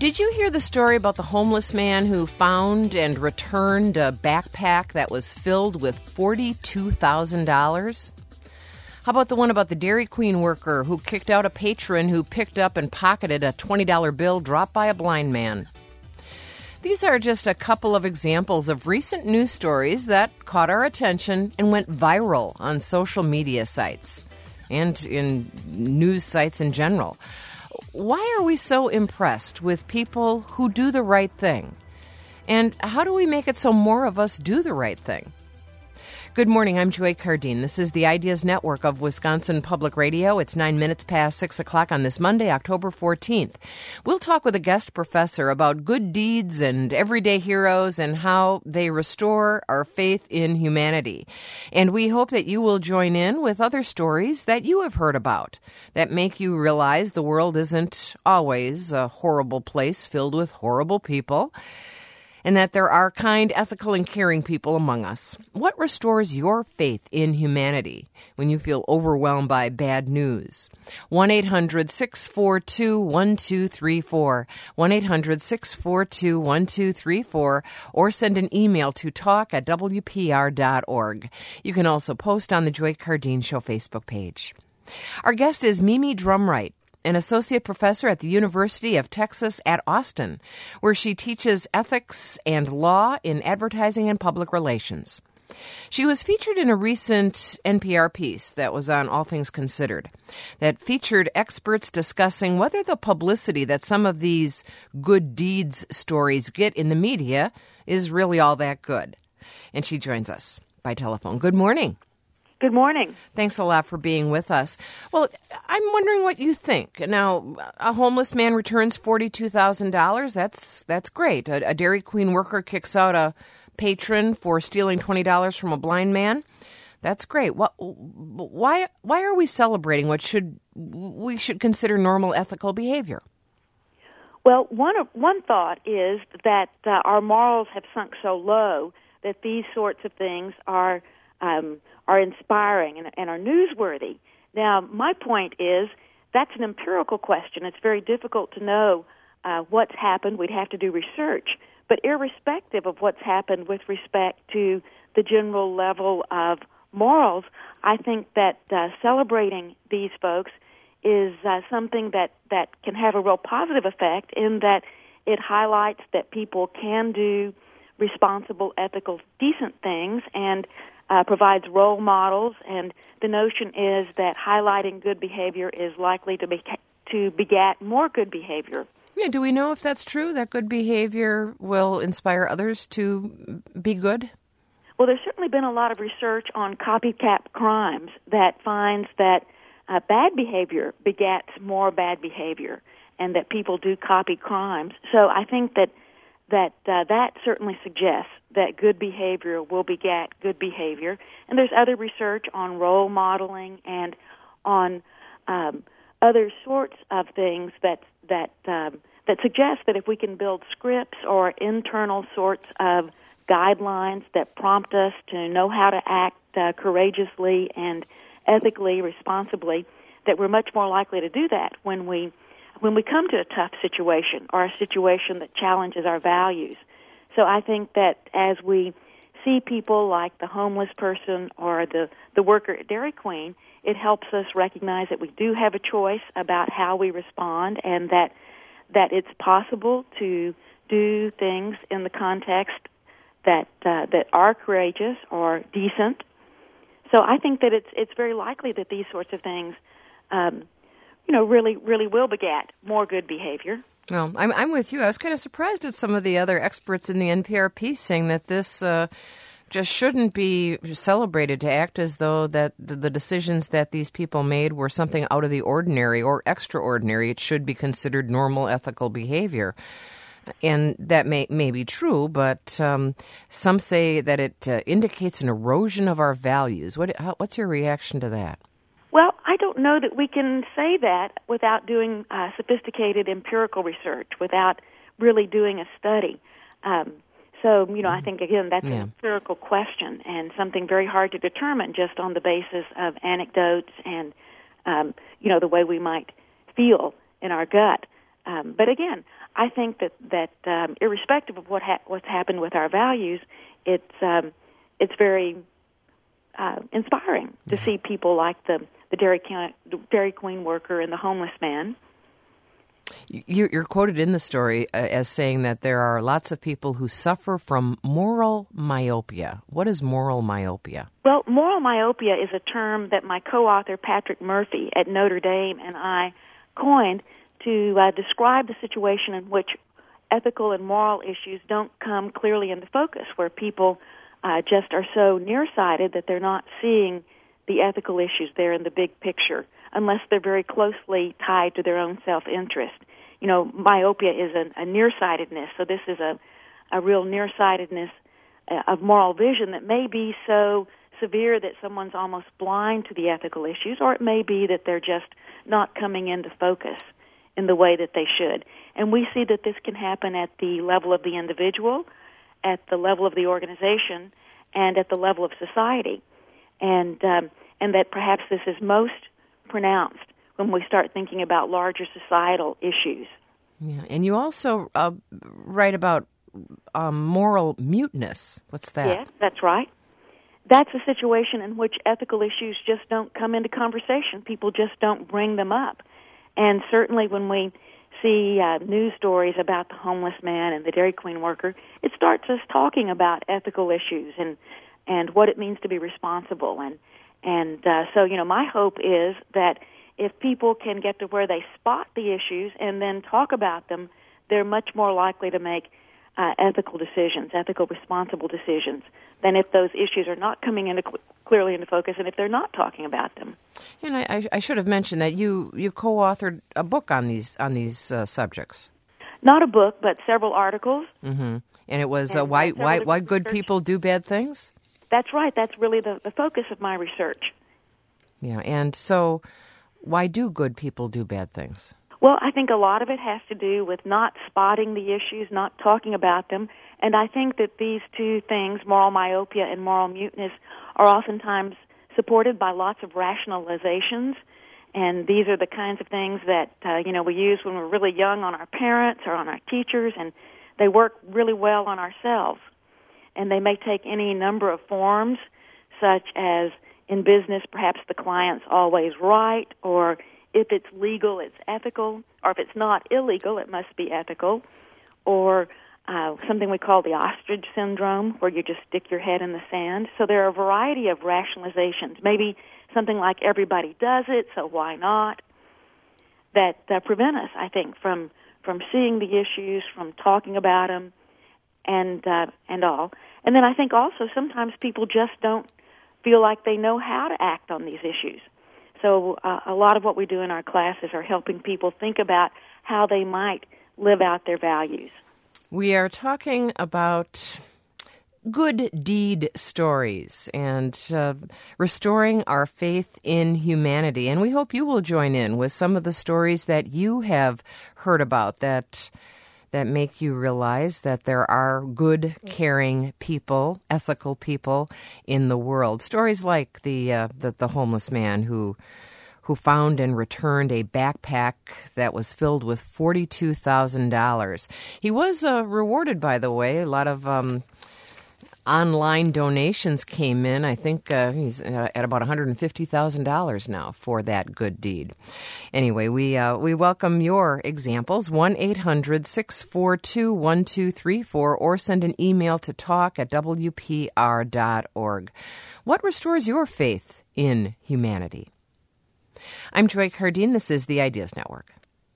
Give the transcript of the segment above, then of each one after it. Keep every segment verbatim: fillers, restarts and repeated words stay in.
Did you hear the story about the homeless man who found and returned a backpack that was filled with forty-two thousand dollars? How about the one about the Dairy Queen worker who kicked out a patron who picked up and pocketed a twenty dollar bill dropped by a blind man? These are just a couple of examples of recent news stories that caught our attention and went viral on social media sites and in news sites in general. Why are we so impressed with people who do the right thing? And how do we make it so more of us do the right thing? Good morning, I'm Joy Cardine. This is the Ideas Network of Wisconsin Public Radio. It's nine minutes past six o'clock on this Monday, October fourteenth. We'll talk with a guest professor about good deeds and everyday heroes and how they restore our faith in humanity. And we hope that you will join in with other stories that you have heard about that make you realize the world isn't always a horrible place filled with horrible people, and that there are kind, ethical, and caring people among us. What restores your faith in humanity when you feel overwhelmed by bad news? one eight hundred six four two one two three four, one eight hundred six four two one two three four, or send an email to talk at w p r dot org. You can also post on the Joy Cardine Show Facebook page. Our guest is Mimi Drumright, an associate professor at the University of Texas at Austin, where she teaches ethics and law in advertising and public relations. She was featured in a recent N P R piece that was on All Things Considered that featured experts discussing whether the publicity that some of these good deeds stories get in the media is really all that good. And she joins us by telephone. Good morning. Good morning. Thanks a lot for being with us. Well, I'm wondering what you think. Now, a homeless man returns forty-two thousand dollars. That's that's great. A, a Dairy Queen worker kicks out a patron for stealing twenty dollars from a blind man. That's great. What, why why are we celebrating what should we should consider normal ethical behavior? Well, one of, one thought is that uh, our morals have sunk so low that these sorts of things are um, are inspiring and, and are newsworthy. Now, my point is that's an empirical question. It's very difficult to know uh, what's happened. We'd have to do research. But irrespective of what's happened with respect to the general level of morals, I think that uh, celebrating these folks is uh, something that, that can have a real positive effect in that it highlights that people can do responsible, ethical, decent things and Uh, provides role models, and the notion is that highlighting good behavior is likely to be to beget more good behavior. Yeah, do we know if that's true, that good behavior will inspire others to be good? Well, there's certainly been a lot of research on copycat crimes that finds that uh, bad behavior begets more bad behavior, and that people do copy crimes. So I think that that uh, that certainly suggests that good behavior will beget good behavior. And there's other research on role modeling and on um, other sorts of things that that um, that suggest that if we can build scripts or internal sorts of guidelines that prompt us to know how to act uh, courageously and ethically, responsibly, that we're much more likely to do that when we when we come to a tough situation or a situation that challenges our values. So I think that as we see people like the homeless person or the, the worker at Dairy Queen, it helps us recognize that we do have a choice about how we respond, and that that it's possible to do things in the context that uh, that are courageous or decent. So I think that it's it's very likely that these sorts of things, um, you know, really really will beget more good behavior. Well, I'm I'm with you. I was kind of surprised at some of the other experts in the N P R piece saying that this uh, just shouldn't be celebrated, to act as though that the decisions that these people made were something out of the ordinary or extraordinary. It should be considered normal ethical behavior. And that may, may be true, but um, some say that it uh, indicates an erosion of our values. What, how, what's your reaction to that? Well, I don't know that we can say that without doing uh, sophisticated empirical research, without really doing a study. Um, so, you know, I think, again, that's yeah. an empirical question and something very hard to determine just on the basis of anecdotes and, um, you know, the way we might feel in our gut. Um, but again, I think that that um, irrespective of what ha- what's happened with our values, it's um, it's very uh, inspiring to see people like the the Dairy, Can- the Dairy Queen worker and the homeless man. You're quoted in the story as saying that there are lots of people who suffer from moral myopia. What is moral myopia? Well, moral myopia is a term that my co-author Patrick Murphy at Notre Dame and I coined to uh, describe the situation in which ethical and moral issues don't come clearly into focus, where people uh, just are so nearsighted that they're not seeing the ethical issues there in the big picture, unless they're very closely tied to their own self-interest. You know, myopia is a, a nearsightedness, so this is a, a real nearsightedness uh, of moral vision that may be so severe that someone's almost blind to the ethical issues, or it may be that they're just not coming into focus in the way that they should. And we see that this can happen at the level of the individual, at the level of the organization, and at the level of society. And um, and that perhaps this is most pronounced when we start thinking about larger societal issues. Yeah, and you also uh, write about um, moral muteness. What's that? Yes, that's right. That's a situation in which ethical issues just don't come into conversation. People just don't bring them up. And certainly when we see uh, news stories about the homeless man and the Dairy Queen worker, it starts us talking about ethical issues and, and what it means to be responsible. And, and uh, so, you know, my hope is that if people can get to where they spot the issues and then talk about them, they're much more likely to make uh, ethical decisions, ethical, responsible decisions, than if those issues are not coming into cl- clearly into focus and if they're not talking about them. And I, I, I should have mentioned that you, you co-authored a book on these on these uh, subjects. Not a book, but several articles. Mm-hmm. And it was and uh, why why why good research. people do bad things? That's right. That's really the, the focus of my research. Yeah, and so why do good people do bad things? Well, I think a lot of it has to do with not spotting the issues, not talking about them. And I think that these two things, moral myopia and moral muteness, are oftentimes supported by lots of rationalizations. And these are the kinds of things that, uh, you know, we use when we're really young on our parents or on our teachers, and they work really well on ourselves. And they may take any number of forms, such as in business, perhaps the client's always right, or if it's legal, it's ethical, or if it's not illegal, it must be ethical, or uh, something we call the ostrich syndrome, where you just stick your head in the sand. So there are a variety of rationalizations, maybe something like everybody does it, so why not, that uh, prevent us, I think, from, from seeing the issues, from talking about them, and, uh, and all. And then I think also sometimes people just don't feel like they know how to act on these issues. So uh, a lot of what we do in our classes are helping people think about how they might live out their values. We are talking about good deed stories and uh, restoring our faith in humanity. And we hope you will join in with some of the stories that you have heard about that that make you realize that there are good, caring people, ethical people in the world. Stories like the uh, the, the homeless man who who found and returned a backpack that was filled with forty-two thousand dollars. He was uh, rewarded, by the way. A lot of um, online donations came in. I think uh, he's at about one hundred fifty thousand dollars now for that good deed. Anyway, we uh, we welcome your examples, one eight hundred six four two one two three four, or send an email to talk at w p r dot org. What restores your faith in humanity? I'm Joy Cardine. This is the Ideas Network.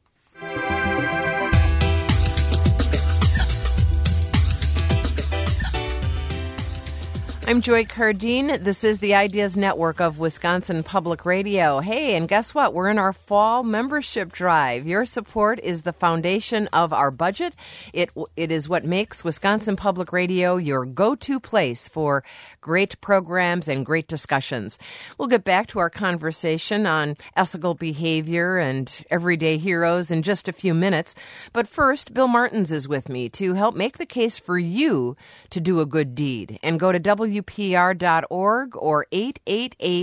I'm Joy Cardine. This is the Ideas Network of Wisconsin Public Radio. Hey, and guess what? We're in our fall membership drive. Your support is the foundation of our budget. It it is what makes Wisconsin Public Radio your go-to place for great programs and great discussions. We'll get back to our conversation on ethical behavior and everyday heroes in just a few minutes. But first, Bill Martins is with me to help make the case for you to do a good deed. And go to W P R dot org or eight eight eight,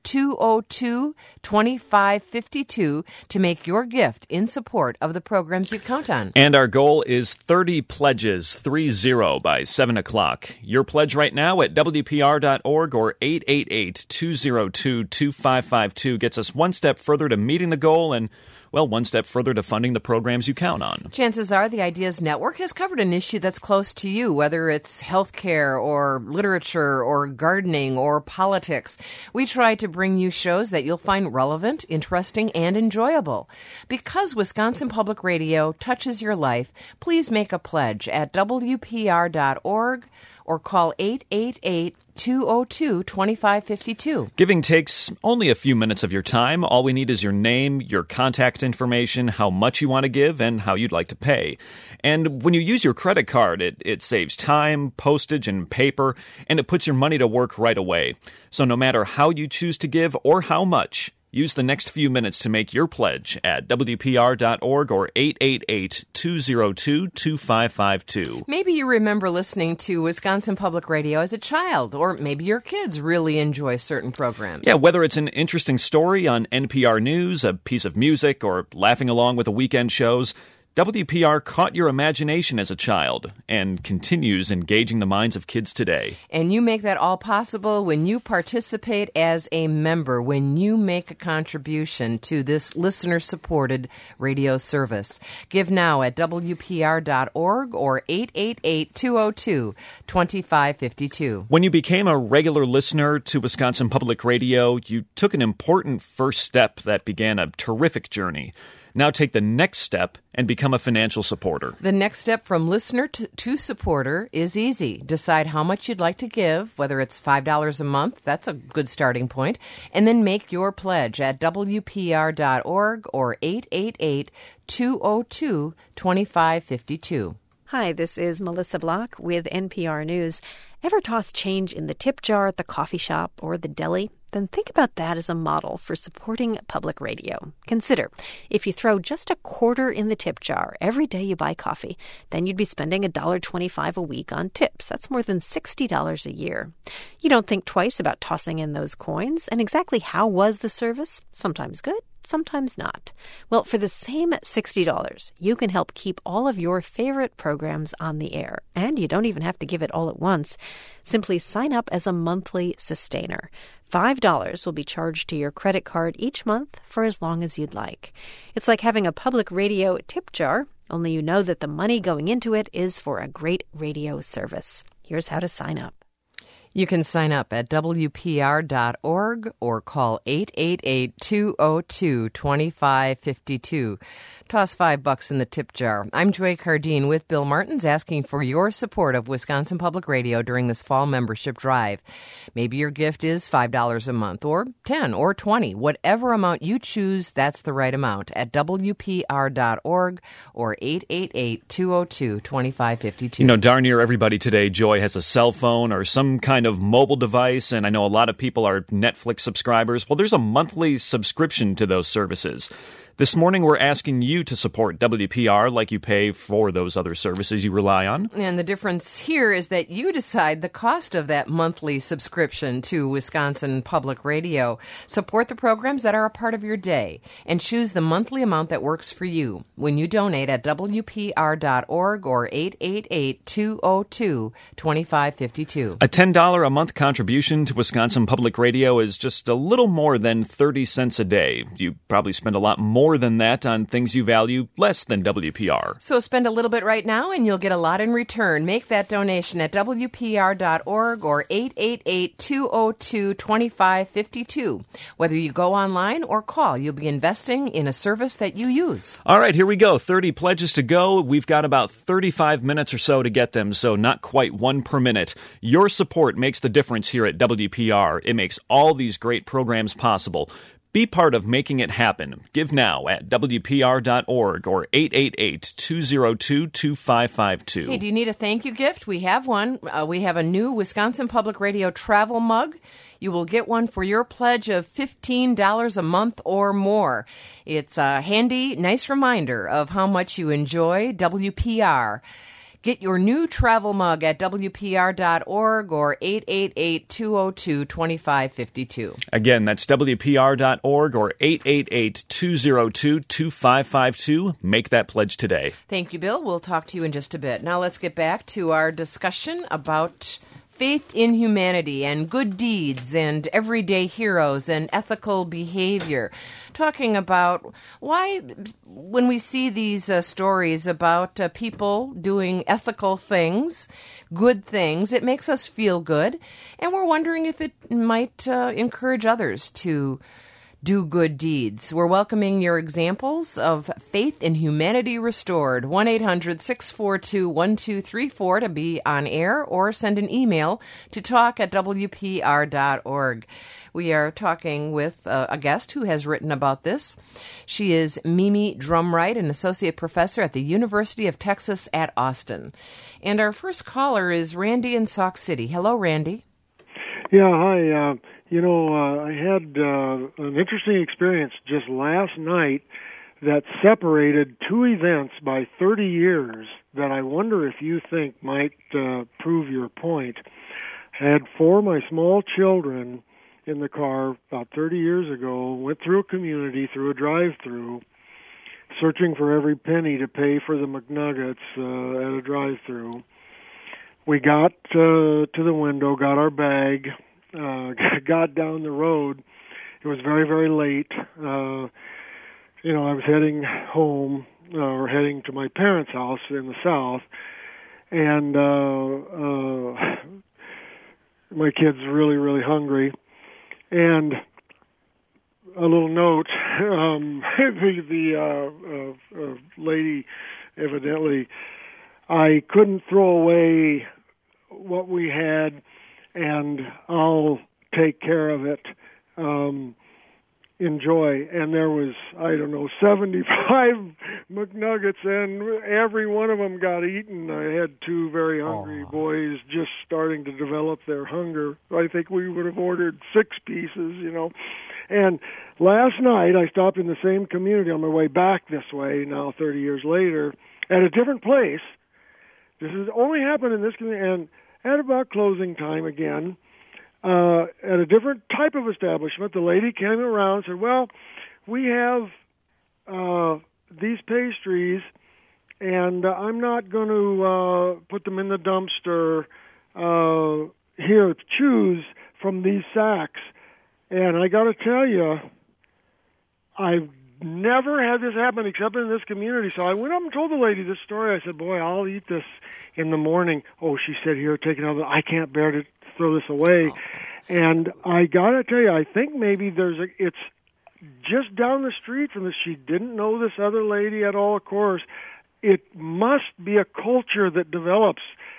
two oh two, two five five two to make your gift in support of the programs you count on. And our goal is thirty pledges, three zero, by seven o'clock. Your pledge right now at W P R dot org or eight eight eight, two oh two, two five five two gets us one step further to meeting the goal and, well, one step further to funding the programs you count on. Chances are the Ideas Network has covered an issue that's close to you, whether it's healthcare or literature or gardening or politics. We try to bring you shows that you'll find relevant, interesting, and enjoyable. Because Wisconsin Public Radio touches your life, please make a pledge at W P R dot org or call eight eight eight, two oh two, two five five two. Giving takes only a few minutes of your time. All we need is your name, your contact information, how much you want to give, and how you'd like to pay. And when you use your credit card, it, it saves time, postage, and paper, and it puts your money to work right away. So no matter how you choose to give or how much, use the next few minutes to make your pledge at W P R dot org or eight eight eight, two oh two, two five five two. Maybe you remember listening to Wisconsin Public Radio as a child, or maybe your kids really enjoy certain programs. Yeah, whether it's an interesting story on N P R News, a piece of music, or laughing along with the weekend shows, W P R caught your imagination as a child and continues engaging the minds of kids today. And you make that all possible when you participate as a member, when you make a contribution to this listener-supported radio service. Give now at W P R dot org or eight eight eight, two oh two, two five five two. When you became a regular listener to Wisconsin Public Radio, you took an important first step that began a terrific journey. Now take the next step and become a financial supporter. The next step from listener to, to supporter is easy. Decide how much you'd like to give, whether it's five dollars a month. That's a good starting point. And then make your pledge at W P R dot org or eight eight eight, two oh two, two five five two. Hi, this is Melissa Block with N P R News. Ever toss change in the tip jar at the coffee shop or the deli? Then think about that as a model for supporting public radio. Consider, if you throw just a quarter in the tip jar every day you buy coffee, then you'd be spending one dollar twenty-five a week on tips. That's more than sixty dollars a year. You don't think twice about tossing in those coins. And exactly how was the service? Sometimes good, sometimes not. Well, for the same sixty dollars, you can help keep all of your favorite programs on the air. And you don't even have to give it all at once. Simply sign up as a monthly sustainer. five dollars will be charged to your credit card each month for as long as you'd like. It's like having a public radio tip jar, only you know that the money going into it is for a great radio service. Here's how to sign up. You can sign up at W P R dot org or call eight eight eight, two oh two, two five five two. Toss five bucks in the tip jar. I'm Joy Cardine with Bill Martins asking for your support of Wisconsin Public Radio during this fall membership drive. Maybe your gift is five dollars a month or ten or twenty. Whatever amount you choose, that's the right amount at W P R dot org or eight eight eight, two oh two, two five five two. You know, darn near everybody today, Joy, has a cell phone or some kind of mobile device, and I know a lot of people are Netflix subscribers. Well, there's a monthly subscription to those services. This morning, we're asking you to support W P R like you pay for those other services you rely on. And the difference here is that you decide the cost of that monthly subscription to Wisconsin Public Radio. Support the programs that are a part of your day and choose the monthly amount that works for you when you donate at W P R dot org or eight eight eight, two oh two, two five five two. A ten dollars a month contribution to Wisconsin Public Radio is just a little more than thirty cents a day. You probably spend a lot more More than that on things you value less than W P R. So spend a little bit right now and you'll get a lot in return. Make that donation at W P R dot org or eight eight eight, two oh two, two five five two. Whether you go online or call, you'll be investing in a service that you use. All right, here we go. thirty pledges to go. We've got about thirty-five minutes or so to get them, so not quite one per minute. Your support makes the difference here at W P R. It makes all these great programs possible. Be part of making it happen. Give now at W P R dot org or eight eight eight, two oh two, two five five two. Hey, do you need a thank you gift? We have one. Uh, we have a new Wisconsin Public Radio travel mug. You will get one for your pledge of fifteen dollars a month or more. It's a handy, nice reminder of how much you enjoy W P R. Get your new travel mug at W P R dot org or eight eight eight, two oh two, two five five two. Again, that's W P R dot org or eight eight eight, two oh two, two five five two. Make that pledge today. Thank you, Bill. We'll talk to you in just a bit. Now let's get back to our discussion about faith in humanity and good deeds and everyday heroes and ethical behavior. Talking about why, when we see these uh, stories about uh, people doing ethical things, good things, it makes us feel good. And we're wondering if it might uh, encourage others to do good deeds. We're welcoming your examples of faith in humanity restored. one eight hundred, six four two, one two three four to be on air, or send an email to talk at W P R dot org. We are talking with uh, a guest who has written about this. She is Mimi Drumright, an associate professor at the University of Texas at Austin. And our first caller is Randy in Sauk City. Hello, Randy. Yeah, hi. Uh, you know, uh, I had uh, an interesting experience just last night that separated two events by thirty years that I wonder if you think might uh, prove your point. I had four of my small children in the car about thirty years ago, went through a community, through a drive-through, searching for every penny to pay for the McNuggets uh, at a drive-through. We got uh, to the window, got our bag, uh, got down the road. It was very, very late. Uh, you know, I was heading home, uh, or heading to my parents' house in the south, and uh, uh, my kid's really, really hungry. And a little note, um, the, the uh, uh, uh, lady, evidently, I couldn't throw away what we had, and I'll take care of it. Um, enjoy. And there was, I don't know, seventy-five McNuggets, and every one of them got eaten. I had two very hungry Aww. boys just starting to develop their hunger. I think we would have ordered six pieces, you know. And last night, I stopped in the same community on my way back this way, now thirty years later, at a different place. This has only happened in this community, and at about closing time again, uh, at a different type of establishment, the lady came around and said, well, we have uh, these pastries, and uh, I'm not going to uh, put them in the dumpster. Uh, here, choose from these sacks. And I got to tell you, I've never had this happen except in this community. So I went up and told the lady this story. I said, boy, I'll eat this in the morning. Oh, she said, here, take it out. I can't bear to throw this away. Oh. And I got to tell you, I think maybe there's a, it's just down the street from this. She didn't know this other lady at all, of course. It must be a culture that develops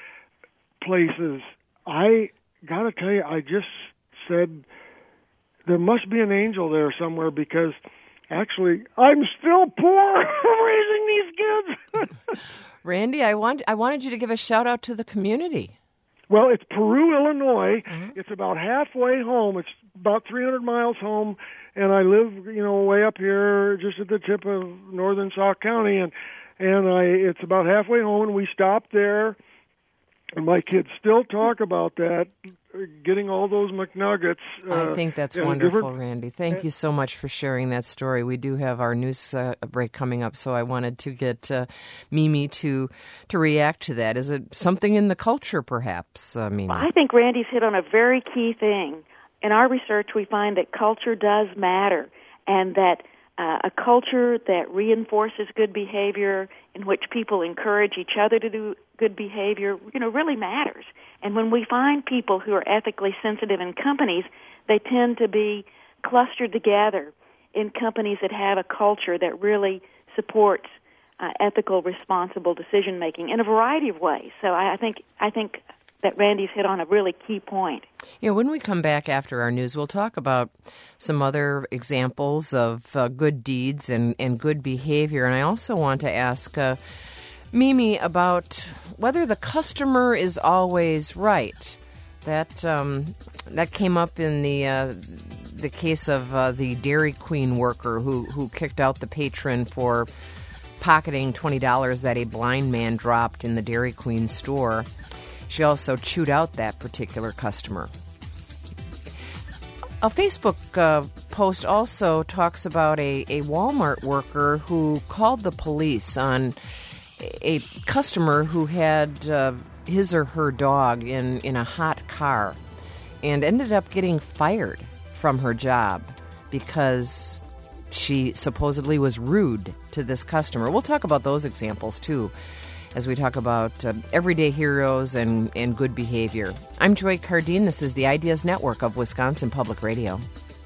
places. I got to tell you, I just said, there must be an angel there somewhere, because actually I'm still poor raising these kids. Randy, I want I wanted you to give a shout out to the community. Well, it's Peru, Illinois. Mm-hmm. It's about halfway home. It's about three hundred miles home, and I live, you know, way up here, just at the tip of northern Sauk County, and and I it's about halfway home. And we stopped there, and my kids still talk about that, getting all those McNuggets. Uh, I think that's wonderful, Randy. Thank you so much for sharing that story. We do have our news uh, break coming up, so I wanted to get uh, Mimi to to react to that. Is it something in the culture, perhaps, uh, Mimi? Well, I think Randy's hit on a very key thing. In our research, we find that culture does matter, and that uh, a culture that reinforces good behavior, in which people encourage each other to do good behavior, you know, really matters. And when we find people who are ethically sensitive in companies, they tend to be clustered together in companies that have a culture that really supports uh, ethical, responsible decision making in a variety of ways. So I, I think I think that Randy's hit on a really key point. You know, when we come back after our news, we'll talk about some other examples of uh, good deeds and, and good behavior. And I also want to ask uh, Mimi about whether the customer is always right. That um, that came up in the uh, the case of uh, the Dairy Queen worker who, who kicked out the patron for pocketing twenty dollars that a blind man dropped in the Dairy Queen store. She also chewed out that particular customer. A Facebook uh, post also talks about a, a Walmart worker who called the police on a customer who had uh, his or her dog in, in a hot car and ended up getting fired from her job because she supposedly was rude to this customer. We'll talk about those examples, too, as we talk about uh, everyday heroes and, and good behavior. I'm Joy Cardine. This is the Ideas Network of Wisconsin Public Radio.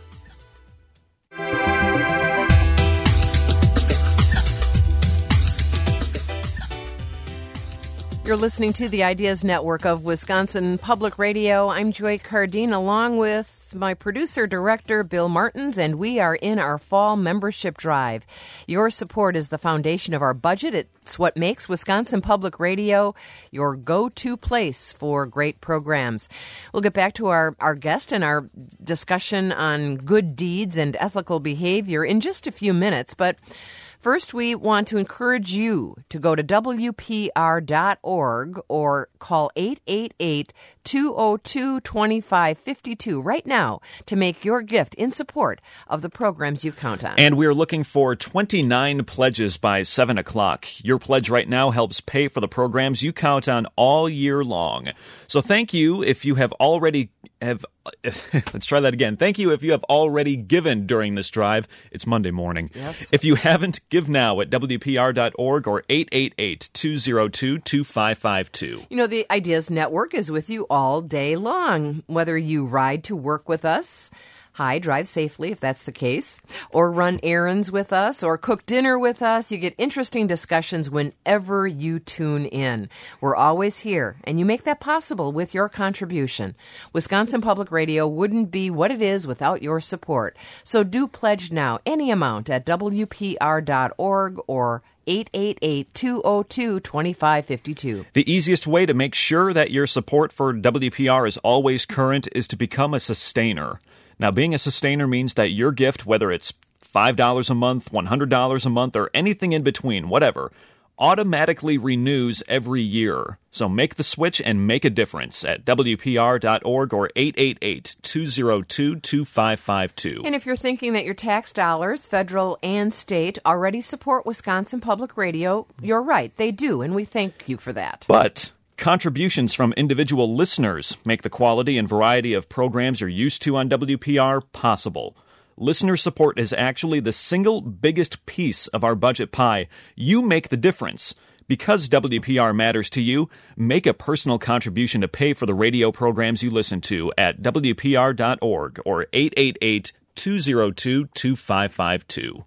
You're listening to the Ideas Network of Wisconsin Public Radio. I'm Joy Cardine, along with my producer-director, Bill Martins, and we are in our fall membership drive. Your support is the foundation of our budget. It's what makes Wisconsin Public Radio your go-to place for great programs. We'll get back to our, our guest and our discussion on good deeds and ethical behavior in just a few minutes, but first, we want to encourage you to go to W P R dot org or call eight eight eight, two oh two, two five five two right now to make your gift in support of the programs you count on. And we're looking for twenty-nine pledges by seven o'clock. Your pledge right now helps pay for the programs you count on all year long. So thank you if you have already have let's try that again. Thank you if you have already given during this drive. It's Monday morning. Yes. If you haven't, give now at W P R dot org or eight eight eight, two oh two, two five five two. You know, the Ideas Network is with you all day long. Whether you ride to work with us, hi, drive safely if that's the case, or run errands with us, or cook dinner with us, you get interesting discussions whenever you tune in. We're always here, and you make that possible with your contribution. Wisconsin Public Radio wouldn't be what it is without your support. So do pledge now, any amount, at W P R dot org or eight eight eight, two oh two, two five five two. The easiest way to make sure that your support for W P R is always current is to become a sustainer. Now, being a sustainer means that your gift, whether it's five dollars a month, one hundred dollars a month, or anything in between, whatever, automatically renews every year. So make the switch and make a difference at W P R dot org or eight eight eight, two oh two, two five five two. And if you're thinking that your tax dollars, federal and state, already support Wisconsin Public Radio, you're right. They do, and we thank you for that. But contributions from individual listeners make the quality and variety of programs you're used to on W P R possible. Listener support is actually the single biggest piece of our budget pie. You make the difference. Because W P R matters to you, make a personal contribution to pay for the radio programs you listen to at W P R dot org or eight eight eight, two oh two, two five five two.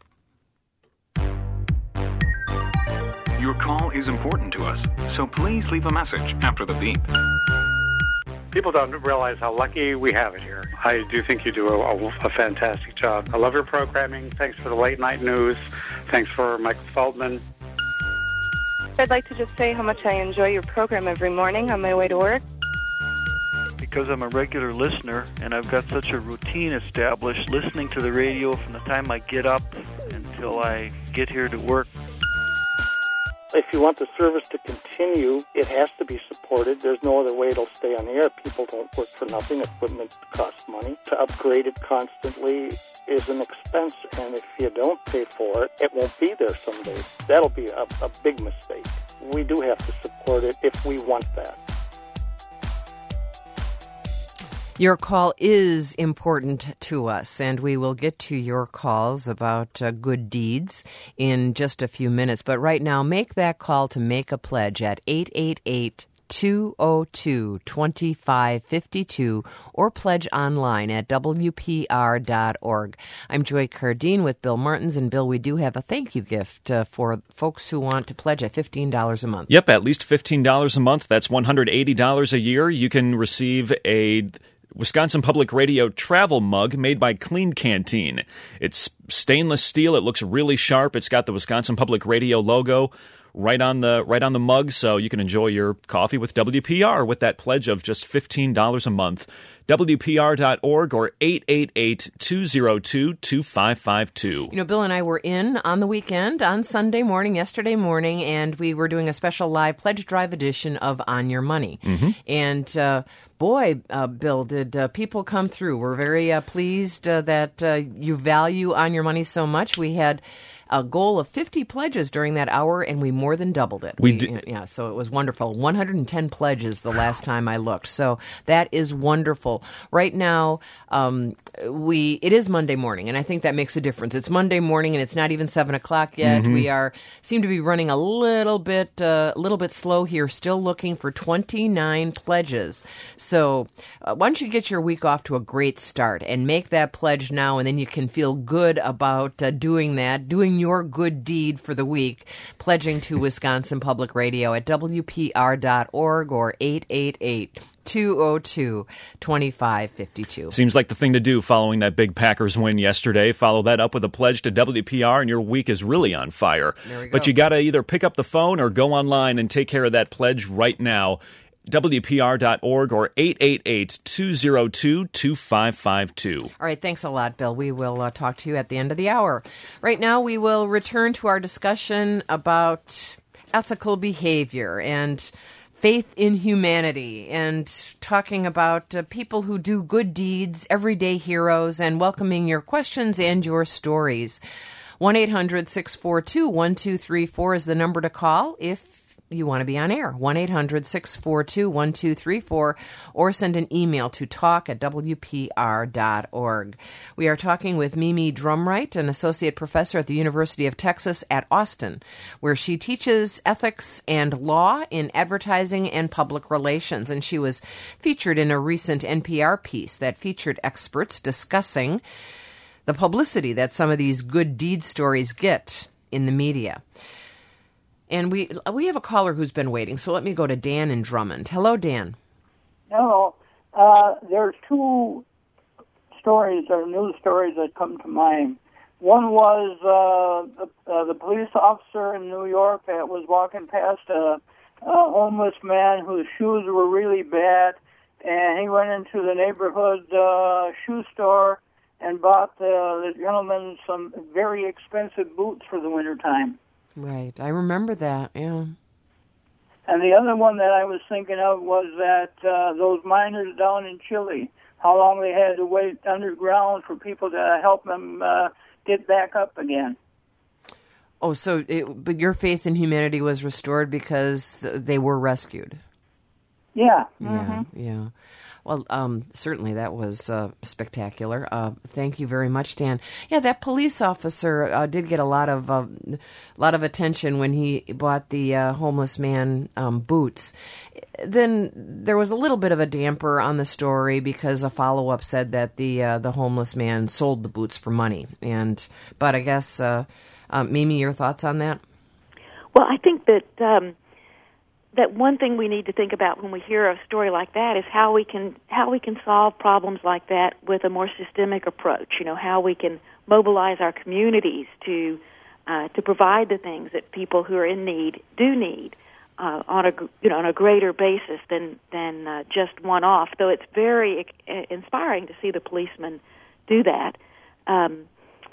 Your call is important to us, so please leave a message after the beep. People don't realize how lucky we have it here. I do think you do a, a, a fantastic job. I love your programming. Thanks for the late night news. Thanks for Michael Feldman. I'd like to just say how much I enjoy your program every morning on my way to work. Because I'm a regular listener and I've got such a routine established listening to the radio from the time I get up until I get here to work. If you want the service to continue, it has to be supported. There's no other way it'll stay on the air. People don't work for nothing. Equipment costs money. To upgrade it constantly is an expense, and if you don't pay for it, it won't be there someday. That'll be a, a big mistake. We do have to support it if we want that. Your call is important to us, and we will get to your calls about uh, good deeds in just a few minutes. But right now, make that call to make a pledge at eight eight eight, two oh two, two five five two or pledge online at W P R dot org. I'm Joy Cardine with Bill Martins, and Bill, we do have a thank you gift uh, for folks who want to pledge at fifteen dollars a month. Yep, at least fifteen dollars a month. That's one hundred eighty dollars a year. You can receive a Wisconsin Public Radio travel mug made by Clean Canteen. It's stainless steel. It looks really sharp. It's got the Wisconsin Public Radio logo. right on the right on the mug, so you can enjoy your coffee with W P R with that pledge of just fifteen dollars a month. W P R dot org or eight eight eight, two oh two, two five five two. You know, Bill and I were in on the weekend on Sunday morning, yesterday morning, and we were doing a special live pledge drive edition of On Your Money. Mm-hmm. And uh, boy, uh, Bill, did uh, people come through. We're very uh, pleased uh, that uh, you value On Your Money so much. We had a goal of fifty pledges during that hour, and we more than doubled it. We, we did. Yeah, so it was wonderful. one hundred ten pledges the last time I looked. So that is wonderful. Right now, um, we it is Monday morning, and I think that makes a difference. It's Monday morning, and it's not even seven o'clock yet. Mm-hmm. We are seem to be running a little bit uh, a little bit slow here. Still looking for twenty-nine pledges. So uh, why don't you get your week off to a great start and make that pledge now, and then you can feel good about uh, doing that, doing your good deed for the week, pledging to Wisconsin Public Radio at W P R dot org or eight eight eight, two oh two, two five five two. Seems like the thing to do following that big Packers win yesterday. Follow that up with a pledge to W P R, and your week is really on fire. There we go. But you got to either pick up the phone or go online and take care of that pledge right now. W P R dot org or eight eight eight, two oh two, two five five two. All right, thanks a lot, Bill. We will uh, talk to you at the end of the hour. Right now, we will return to our discussion about ethical behavior and faith in humanity, and talking about uh, people who do good deeds, everyday heroes, and welcoming your questions and your stories. one eight hundred, six four two, one two three four is the number to call if you want to be on air. one eight hundred, six four two, one two three four, or send an email to talk at W P R dot org. We are talking with Mimi Drumright, an associate professor at the University of Texas at Austin, where she teaches ethics and law in advertising and public relations. And she was featured in a recent N P R piece that featured experts discussing the publicity that some of these good deed stories get in the media. And we we have a caller who's been waiting, so let me go to Dan in Drummond. Hello, Dan. Hello. Uh, there's two stories or news stories that come to mind. One was uh, the, uh, the police officer in New York that was walking past a, a homeless man whose shoes were really bad, and he went into the neighborhood uh, shoe store and bought the, the gentleman some very expensive boots for the wintertime. Right. I remember that, yeah. And the other one that I was thinking of was that uh, those miners down in Chile, how long they had to wait underground for people to help them uh, get back up again. Oh, so it, but your faith in humanity was restored because they were rescued. Yeah. Yeah, Mm-hmm. yeah. Well, um, certainly that was uh, spectacular. Uh, thank you very much, Dan. Yeah, that police officer uh, did get a lot of uh, lot of attention when he bought the uh, homeless man um, boots. Then there was a little bit of a damper on the story because a follow-up said that the uh, the homeless man sold the boots for money. And but I guess, uh, uh, Mimi, your thoughts on that? Well, I think that. Um that one thing we need to think about when we hear a story like that is how we can how we can solve problems like that with a more systemic approach. You know, how we can mobilize our communities to uh, to provide the things that people who are in need do need uh, on a you know on a greater basis than than uh, just one off. Though it's very uh, inspiring to see the policemen do that. Um,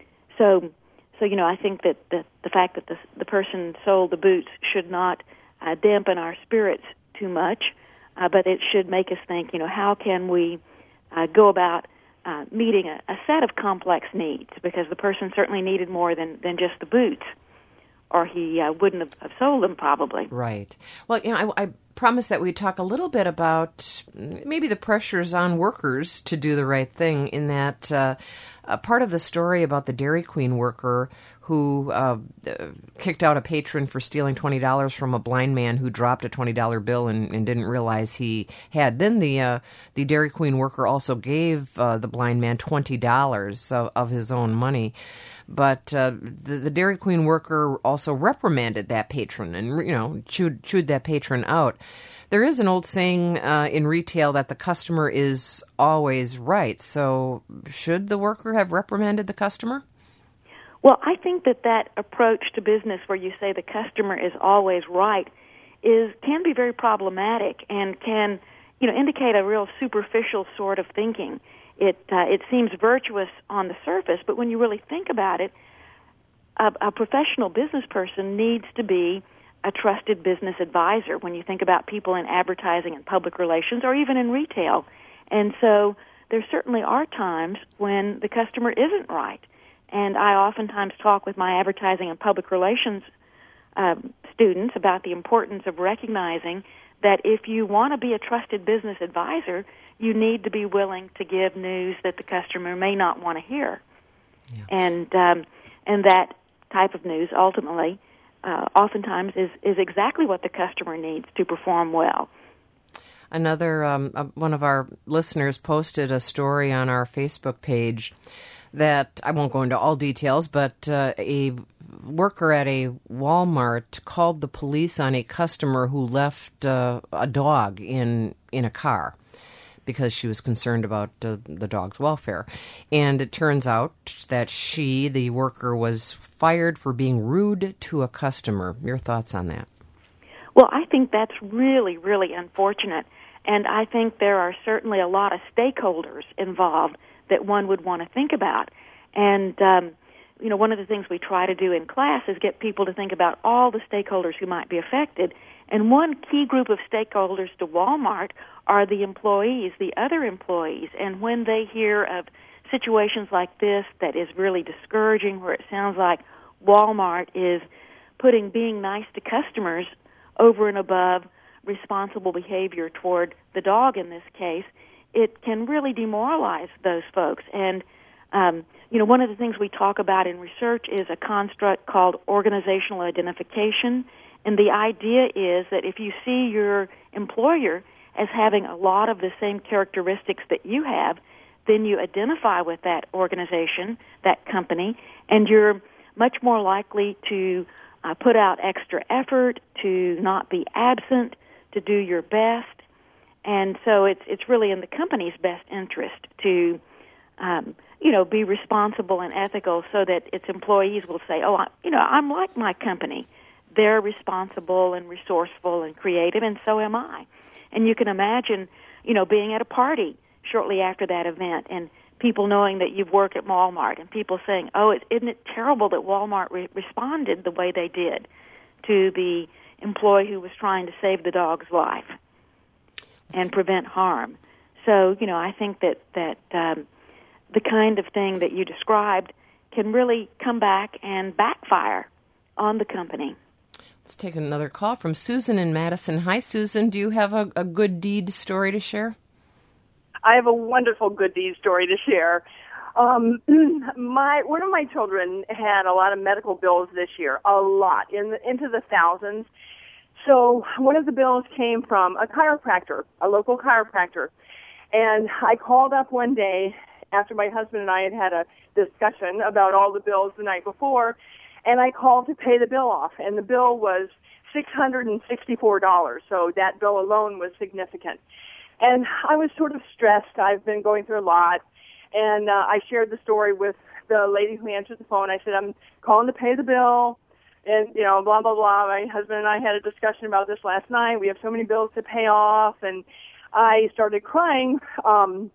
so so you know, I think that the the fact that the the person sold the boots should not Uh, dampen our spirits too much, uh, but it should make us think, you know, how can we uh, go about uh, meeting a, a set of complex needs, because the person certainly needed more than, than just the boots, or he uh, wouldn't have, have sold them probably. Right. Well, you know, I, I promised that we'd talk a little bit about maybe the pressures on workers to do the right thing, in that uh, a part of the story about the Dairy Queen worker who uh, kicked out a patron for stealing twenty dollars from a blind man who dropped a twenty dollar bill and, and didn't realize he had. Then the uh, the Dairy Queen worker also gave uh, the blind man twenty dollars of, of his own money. But uh, the, the Dairy Queen worker also reprimanded that patron and, you know, chewed, chewed that patron out. There is an old saying uh, in retail that the customer is always right. So should the worker have reprimanded the customer? Well, I think that that approach to business where you say the customer is always right is can be very problematic and can, you know, indicate a real superficial sort of thinking. It uh, it seems virtuous on the surface, but when you really think about it, a, a professional business person needs to be a trusted business advisor when you think about people in advertising and public relations or even in retail. And so there certainly are times when the customer isn't right. And I oftentimes talk with my advertising and public relations um, students about the importance of recognizing that if you want to be a trusted business advisor, you need to be willing to give news that the customer may not want to hear. Yeah. And um, and that type of news ultimately uh, oftentimes is, is exactly what the customer needs to perform well. Another um, uh, one of our listeners posted a story on our Facebook page that I won't go into all details, but uh, a worker at a Walmart called the police on a customer who left uh, a dog in in a car because she was concerned about uh, the dog's welfare. And it turns out that she, the worker, was fired for being rude to a customer. Your thoughts on that? Well, I think that's really, really unfortunate. And I think there are certainly a lot of stakeholders involved that one would want to think about. And, um, you know, one of the things we try to do in class is get people to think about all the stakeholders who might be affected. And one key group of stakeholders to Walmart are the employees, the other employees. And when they hear of situations like this that is really discouraging, where it sounds like Walmart is putting being nice to customers over and above responsible behavior toward the dog in this case, it can really demoralize those folks. And, um, you know, one of the things we talk about in research is a construct called organizational identification. And the idea is that if you see your employer as having a lot of the same characteristics that you have, then you identify with that organization, that company, and you're much more likely to uh, put out extra effort, to not be absent, to do your best. And so it's it's really in the company's best interest to, um, you know, be responsible and ethical so that its employees will say, oh, I, you know, I'm like my company. They're responsible and resourceful and creative, and so am I. And you can imagine, you know, being at a party shortly after that event and people knowing that you've worked at Walmart and people saying, oh, isn't it terrible that Walmart re- responded the way they did to the employee who was trying to save the dog's life and prevent harm. So, you know, I think that, that um, the kind of thing that you described can really come back and backfire on the company. Let's take another call from Susan in Madison. Hi, Susan. Do you have a, a good deed story to share? I have a wonderful good deed story to share. Um, my one of my children had a lot of medical bills this year, a lot, in the, into the thousands. So one of the bills came from a chiropractor, a local chiropractor. And I called up one day after my husband and I had had a discussion about all the bills the night before, and I called to pay the bill off. And the bill was six hundred sixty-four dollars, so that bill alone was significant. And I was sort of stressed. I've been going through a lot. And uh, I shared the story with the lady who answered the phone. I said, I'm calling to pay the bill. And, you know, blah, blah, blah. My husband and I had a discussion about this last night. We have so many bills to pay off. And I started crying. Um,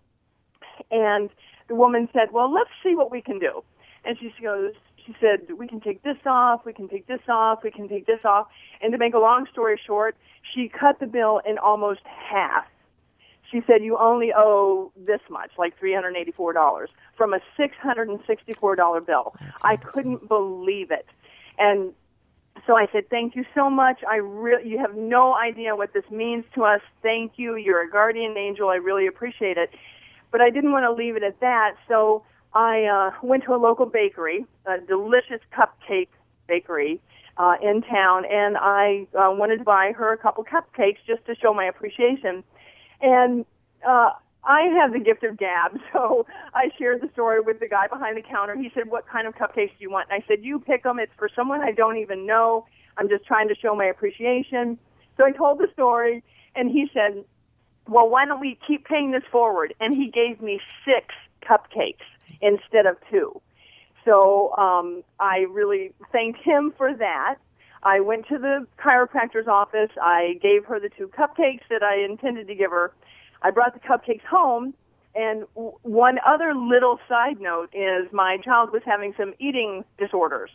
and the woman said, well, let's see what we can do. And she goes, she said, we can take this off, we can take this off, we can take this off. And to make a long story short, she cut the bill in almost half. She said, you only owe this much, like three hundred eighty-four dollars, from a six hundred sixty-four dollars bill. I couldn't believe it. And so I said, thank you so much. I really, you have no idea what this means to us. Thank you. You're a guardian angel. I really appreciate it. But I didn't want to leave it at that, so I uh, went to a local bakery, a delicious cupcake bakery uh, in town, and I uh, wanted to buy her a couple cupcakes just to show my appreciation. And uh, I have the gift of gab, so I shared the story with the guy behind the counter. He said, what kind of cupcakes do you want? And I said, you pick them. It's for someone I don't even know. I'm just trying to show my appreciation. So I told the story, and he said, well, why don't we keep paying this forward? And he gave me six cupcakes instead of two. So um, I really thanked him for that. I went to the chiropractor's office. I gave her the two cupcakes that I intended to give her. I brought the cupcakes home. And w- one other little side note is my child was having some eating disorders.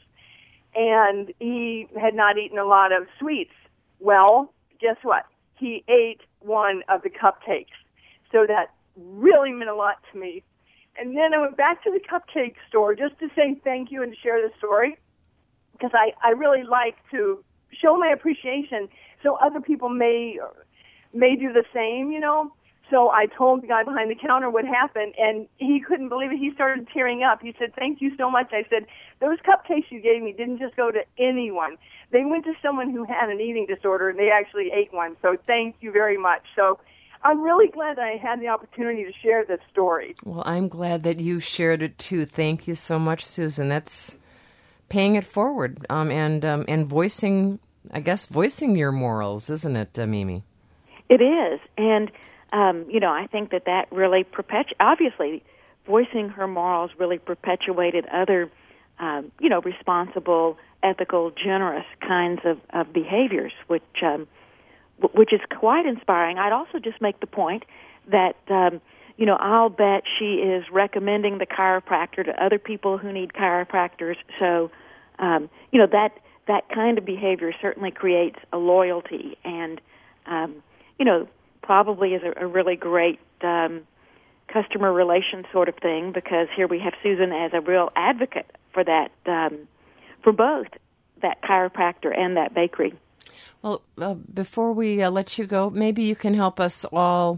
And he had not eaten a lot of sweets. Well, guess what? He ate one of the cupcakes. So that really meant a lot to me. And then I went back to the cupcake store just to say thank you and share the story, because I, I really like to show my appreciation so other people may may do the same, you know. So I told the guy behind the counter what happened, and he couldn't believe it. He started tearing up. He said, thank you so much. I said, those cupcakes you gave me didn't just go to anyone. They went to someone who had an eating disorder, and they actually ate one. So thank you very much. So I'm really glad that I had the opportunity to share this story. Well, I'm glad that you shared it, too. Thank you so much, Susan. That's paying it forward um, and um, and voicing, I guess, voicing your morals, isn't it, uh, Mimi? It is. And Um, you know, I think that that really perpetu- obviously voicing her morals really perpetuated other, um, you know, responsible, ethical, generous kinds of, of behaviors, which um, w- which is quite inspiring. I'd also just make the point that, um, you know, I'll bet she is recommending the chiropractor to other people who need chiropractors. So, um, you know, that that kind of behavior certainly creates a loyalty and, um, you know, probably is a, a really great um, customer relation sort of thing, because here we have Susan as a real advocate for that, um, for both that chiropractor and that bakery. Well, uh, before we uh, let you go, maybe you can help us all.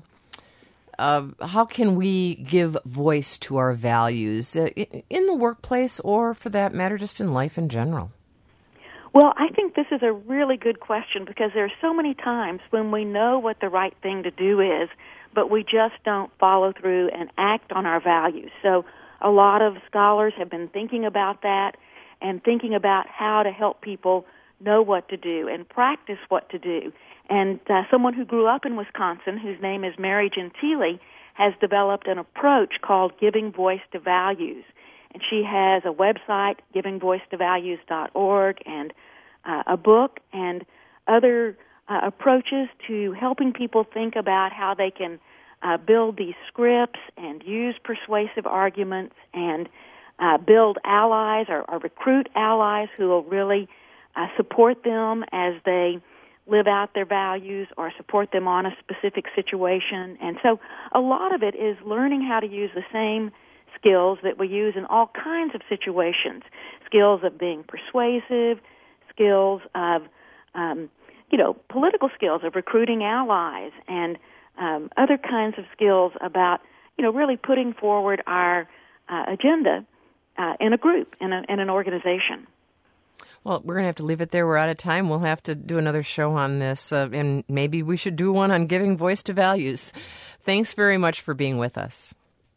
Uh, how can we give voice to our values uh, in the workplace, or for that matter, just in life in general? Well, I think this is a really good question, because there are so many times when we know what the right thing to do is, but we just don't follow through and act on our values. So a lot of scholars have been thinking about that and thinking about how to help people know what to do and practice what to do. And uh, someone who grew up in Wisconsin, whose name is Mary Gentile, has developed an approach called Giving Voice to Values. And she has a website, giving voice to values dot org, and uh, a book and other uh, approaches to helping people think about how they can uh, build these scripts and use persuasive arguments and uh, build allies or, or recruit allies who will really uh, support them as they live out their values or support them on a specific situation. And so a lot of it is learning how to use the same skills that we use in all kinds of situations, skills of being persuasive, skills of, um, you know, political skills of recruiting allies, and um, other kinds of skills about, you know, really putting forward our uh, agenda uh, in a group, in, a, in an organization. Well, we're going to have to leave it there. We're out of time. We'll have to do another show on this, uh, and maybe we should do one on giving voice to values. Thanks very much for being with us.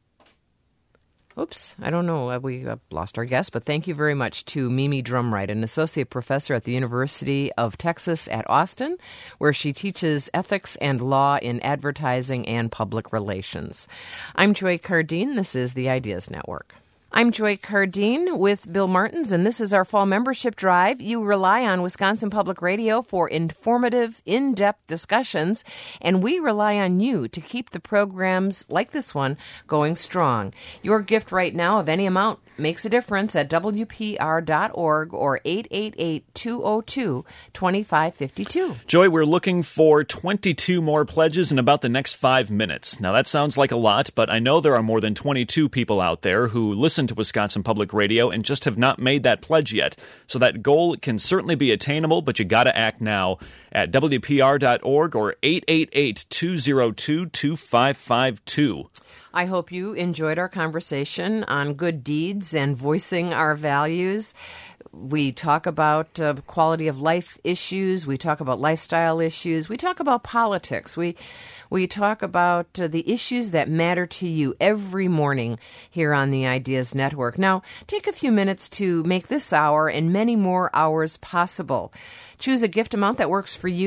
Oops, I don't know. We uh, lost our guest, but thank you very much to Mimi Drumright, an associate professor at the University of Texas at Austin, where she teaches ethics and law in advertising and public relations. I'm Joy Cardine. This is the Ideas Network. I'm Joy Cardine with Bill Martins, and this is our fall membership drive. You rely on Wisconsin Public Radio for informative, in-depth discussions, and we rely on you to keep the programs like this one going strong. Your gift right now of any amount makes a difference at W P R dot org or eight eight eight, two oh two, two five five two. Joy, we're looking for twenty-two more pledges in about the next five minutes. Now, that sounds like a lot, but I know there are more than twenty-two people out there who listen to Wisconsin Public Radio and just have not made that pledge yet. So that goal can certainly be attainable, but you got to act now at W P R dot org or eight eight eight, two oh two, two five five two. I hope you enjoyed our conversation on good deeds and voicing our values. We talk about uh, quality of life issues. We talk about lifestyle issues. We talk about politics. We we talk about uh, the issues that matter to you every morning here on the Ideas Network. Now, take a few minutes to make this hour and many more hours possible. Choose a gift amount that works for you.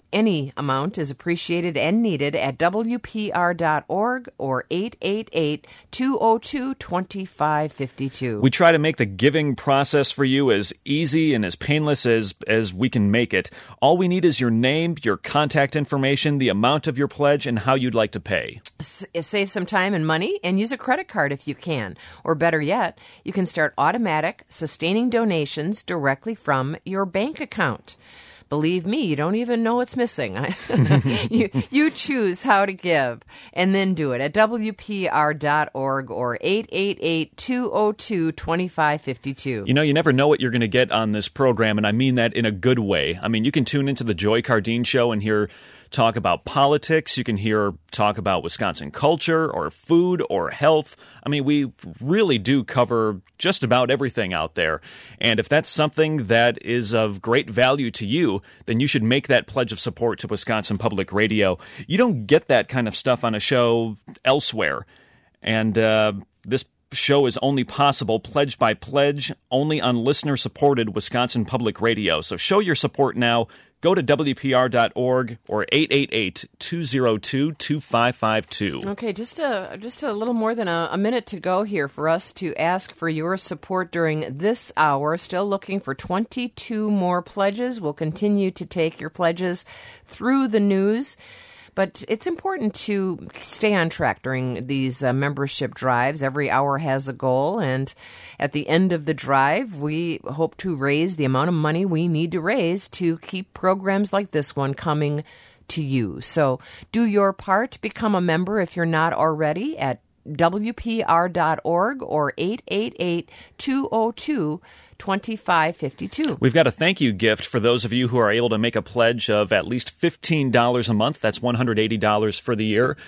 Any amount is appreciated and needed at W P R dot org or eight eight eight, two oh two, two five five two. We try to make the giving process for you as easy and as painless as, as we can make it. All we need is your name, your contact information, the amount of your pledge, and how you'd like to pay. S- save some time and money and use a credit card if you can. Or better yet, you can start automatic, sustaining donations directly from your bank account. Believe me, you don't even know what's missing. you, you choose how to give and then do it at W P R dot org or eight eight eight, two oh two, two five five two. You know, you never know what you're going to get on this program, and I mean that in a good way. I mean, you can tune into the Joy Cardine Show and hear talk about politics. You can hear talk about Wisconsin culture or food or health. I mean, we really do cover just about everything out there. And if that's something that is of great value to you, then you should make that pledge of support to Wisconsin Public Radio. You don't get that kind of stuff on a show elsewhere. And uh, this show is only possible pledge by pledge, only on listener-supported Wisconsin Public Radio. So show your support now. Go to W P R dot org or eight eight eight, two oh two, two five five two. Okay, just a, just a little more than a, a minute to go here for us to ask for your support during this hour. Still looking for twenty-two more pledges. We'll continue to take your pledges through the news. But it's important to stay on track during these uh, membership drives. Every hour has a goal, and at the end of the drive, we hope to raise the amount of money we need to raise to keep programs like this one coming to you. So do your part. Become a member if you're not already at W P R dot org or eight eight eight, two oh two, two five five two. We've got a thank you gift for those of you who are able to make a pledge of at least fifteen dollars a month. That's one hundred eighty dollars for the year.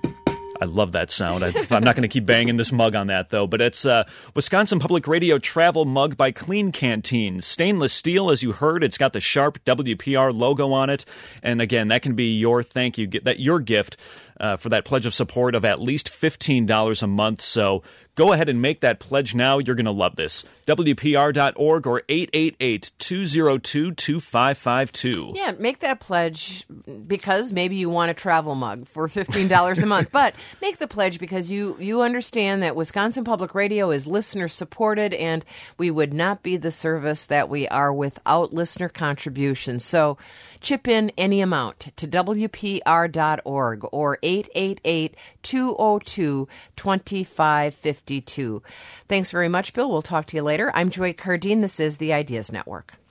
I love that sound. I, I'm not going to keep banging this mug on that, though. But it's uh, Wisconsin Public Radio travel mug by Clean Canteen. Stainless steel, as you heard. It's got the sharp W P R logo on it. And again, that can be your thank you, that your gift uh, for that pledge of support of at least fifteen dollars a month. So go ahead and make that pledge now. You're going to love this. W P R dot org or eight eight eight, two oh two, two five five two. Yeah, make that pledge because maybe you want a travel mug for fifteen dollars a month. But make the pledge because you, you understand that Wisconsin Public Radio is listener-supported, and we would not be the service that we are without listener contributions. So chip in any amount to W P R dot org or eight eight eight, two oh two, two five five two. Thanks very much, Bill. We'll talk to you later. I'm Joy Cardine. This is the Ideas Network.